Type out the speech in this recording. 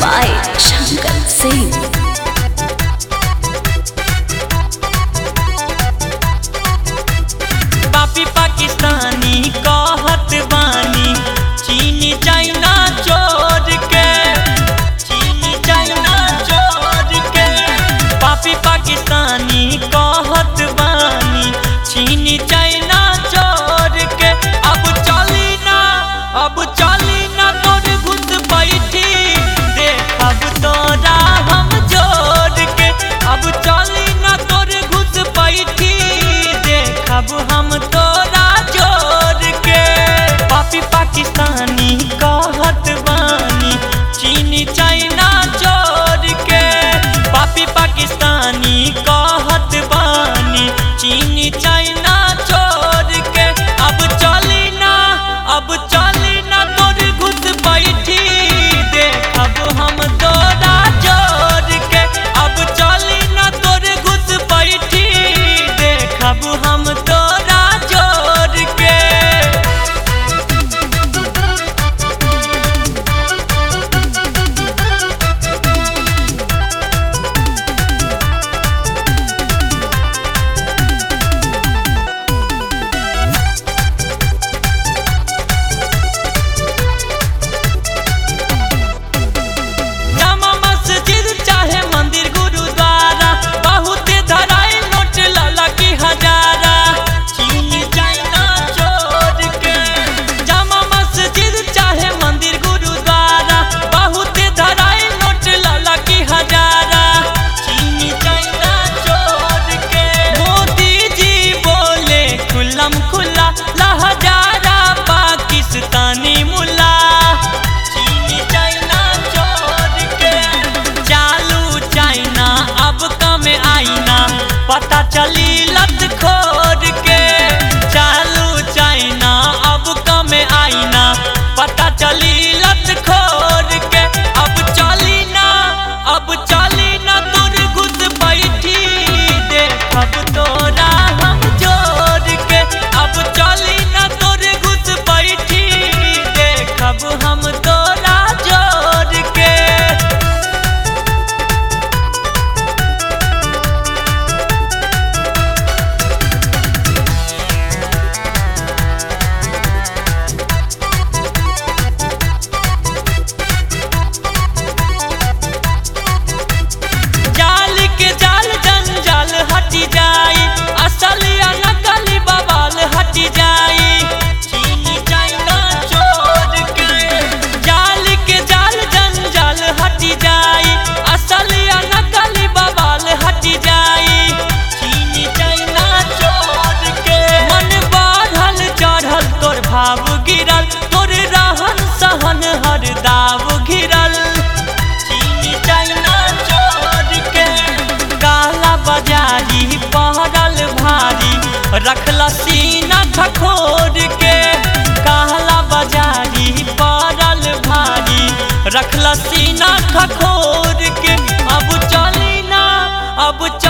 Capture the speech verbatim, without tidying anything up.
by Shankar Singh. पापी पाकिस्तानी कहत बानी चीन चाइना चोर के, चीन चाइना चोर के। पापी पाकिस्तानी कहत बानी चीन चाइना चोर के। अब चली ना अब चली ना तोर घुस बैठी देखब तोरा हम जोड़ के। अब चली ना तोर घुस बैठी देखब हम तोरा जोड़ के। पापी पाकिस्तानी कहत बानी चीन चाइना चोर के। पापी पाकिस्तानी कहत बानी चीन चाइना चोर के। अब चली ना अब चली ना तोर घुस बैठी देखब हम तोरा जोड़ के। अब चली ना तोर घुस बैठी देखब हम तोरा जोड़ के। जामा मस्जिद चाहे मंदिर गुरुद्वारा बहुत धराई नोट लाला की हजारा चीन चाइना चोर के। जामा मस्जिद चाहे मंदिर गुरुद्वारा बहुत धराई नोट लाला की हजारा चीन चाइना चोर के। मोदी जी बोले खुल्लम खुल्ला लहजारा पाकिस्तानी मुल्ला चीन चाइना चोर के। चालू चाइना अब कम आईना पता चली लत खोर के। चालू चाइना अब कम आईना पता चली लत खोर के। अब चली ना अब चली ना तोर घुस बैठी देखब तोरा हम जोड़ के। अब चली ना तोर घुस बैठी देखब हम तोरा जोड़ के। जाल के जाल जंजाल हटी जाई असल या नकली बवाल हटी जाई चीन चाइना चोर के। जाल के जाल जंजाल हटी जाई असल या नकली बवाल हटी जाई चीन चाइना चोर के। मन बढ़ल चढ़ल तोर भाव गिरल तोर रहन सहन हर दाव घिरल चीन चाइना चोर के। काला बाजारी पहरल भारी रखला सीना खखोर के। काला बाजारी पहरल भारी रखला सीना खखोर के। अब चली ना अब